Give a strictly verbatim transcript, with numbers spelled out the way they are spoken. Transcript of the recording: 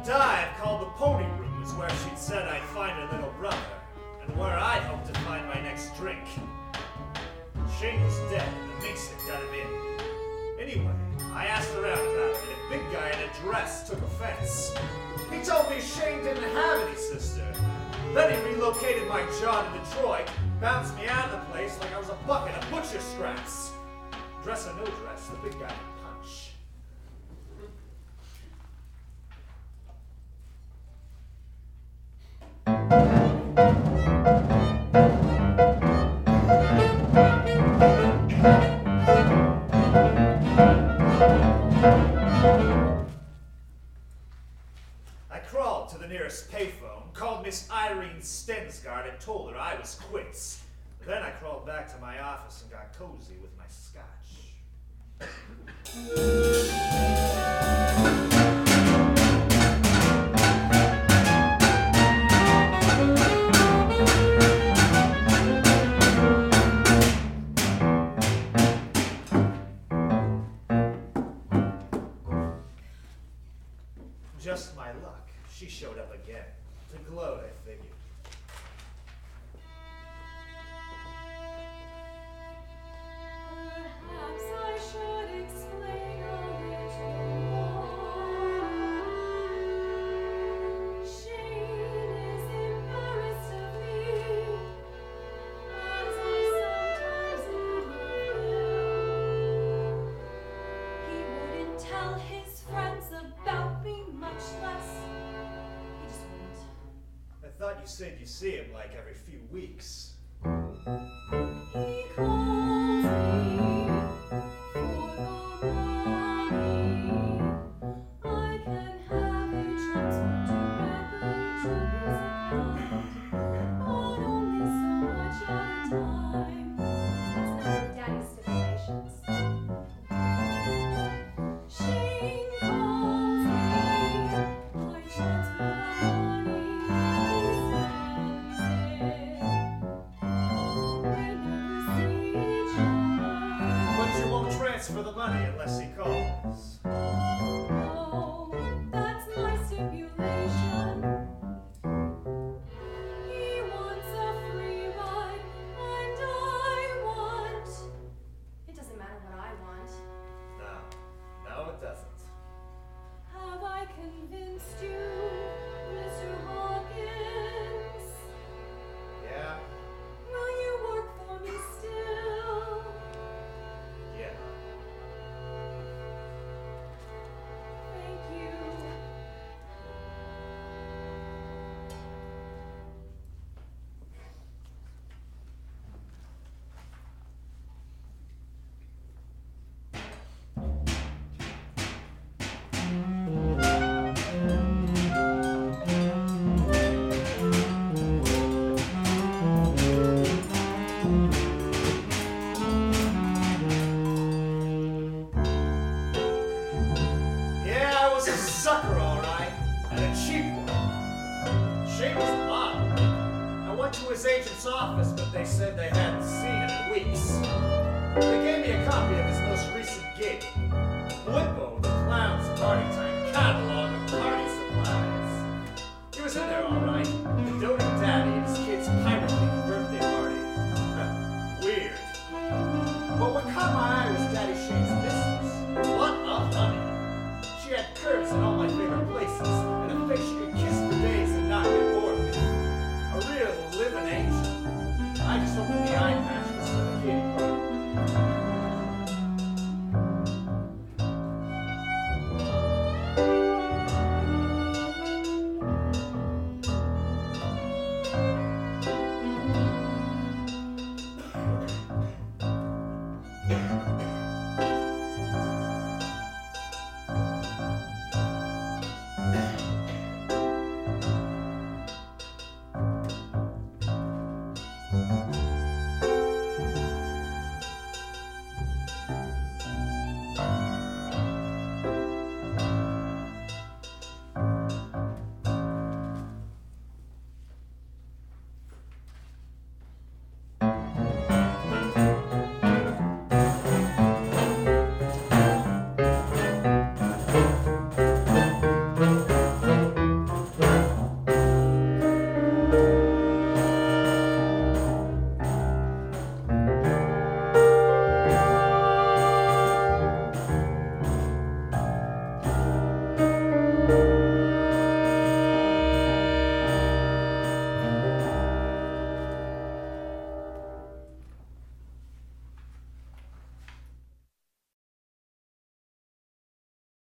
dive called the Pony Room is where she'd said I'd find her little brother, and where I'd hope to find my next drink. Shane was dead, and the minx had done him in. Anyway, I asked around about it, and a big guy in a dress took offense. He told me Shane didn't have any sister. Then he relocated my jaw to Detroit, bounced me out of the place like I was a bucket of butcher scraps. Dress or no dress, the big guy could punch. I crawled to the nearest payphone, called Miss Irene Stensgaard and told her I was quits. Then I crawled back to my office and got cozy with my scotch. Just my luck. She showed up again. To gloat, I figured. Perhaps I should explain a little more. Shane is embarrassed of me, as I sometimes interfere. He wouldn't tell his friends about me, much less. He just wouldn't. I thought you said you see him like every few weeks. He calls me for the money. I can have you transferred directly to his account, but only so much at a time. That's enough of Daddy's stipulations. Shane calls me. I transfer the money. He spends it. We never see each other. But you won't transfer the money unless he calls. Oh, that's my stipulation. He wants a free ride, and I want. It doesn't matter what I want. No, no it doesn't. Have I convinced you, Mister Hawkins? Yeah? Will you work for me still? Yeah. Thank you. Yeah, I was a sucker, all right. And a cheap one. Shane was the model. I went to his agent's office, but they said they hadn't seen him in weeks. They gave me a copy of his most recent gig. Blippo, the Clown's Party Time catalog of party supplies. He was in there, all right. The doting daddy and his kid's pirate-themed birthday party. Weird. But what caught my eye was Daddy Shane's missus. What a honey. She had curves in all my favorite places, and a face she could kiss for days and not get bored with. A real living angel. I just hope that the eye patch was for the kitty. Thank you.